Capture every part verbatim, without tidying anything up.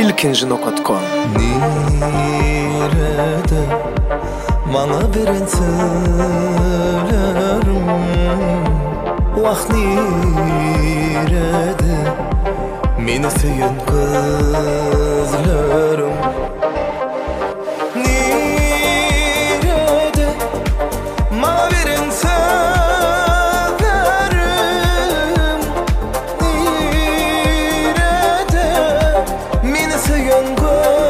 ilkinji nokatkom. Nirede Mana beren söylerim Vah nirede Meni söyün gözlerim Nirede Mana beren söylerim Nirede Meni söyün gözlerim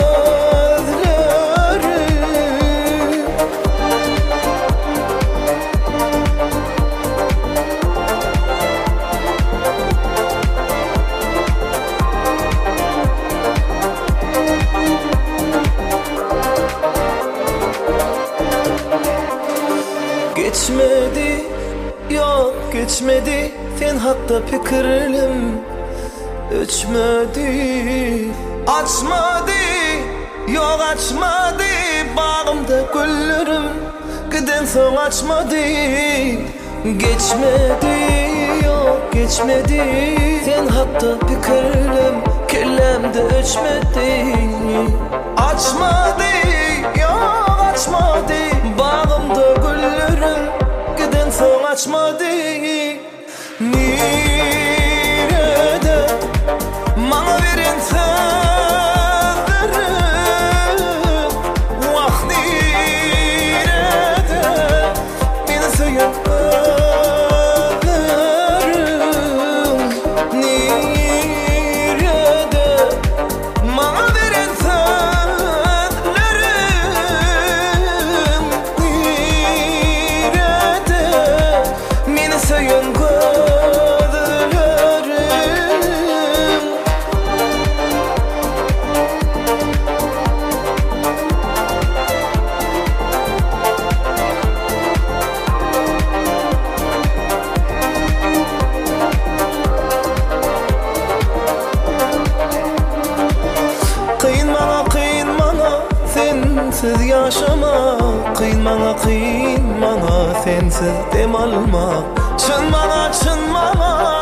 Geçmedi, yok geçmedi sen hatta fikirlim Öçmedi, açmadı, yok açmadı Bağımda güllerim, giden son açmadı Geçmedi, yok geçmedi sen hatta fikirlim Kellemde öçmedi Açmadı, yok açmadı Bağımda güllerim giden son açmadı Nirede Mana veren sözlerim Vah nirede Beni söyün gözlerim Nirede Mana veren sözlerim Nirede Beni söyün gözlerim Kıyın bana, kıyın bana sensiz yaşama Kıyın bana, kıyın bana sensiz dem alma Çın bana, çın bana